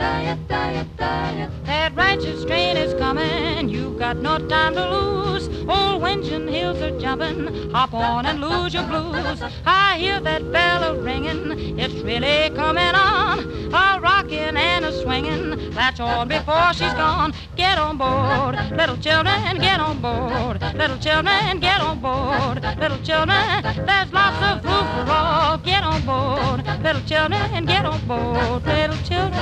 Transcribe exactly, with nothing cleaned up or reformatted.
That righteous train is coming, you've got no time to lose. Old Winchon hills are jumping, hop on and lose your blues. I hear that bell a ringing, it's really coming on. A rocking and a swinging, latch on before she's gone. Get on board, little children, get on board. Little children, get on board. Little children, there's lots of food for all. Get on board, little children, get on board. Little children.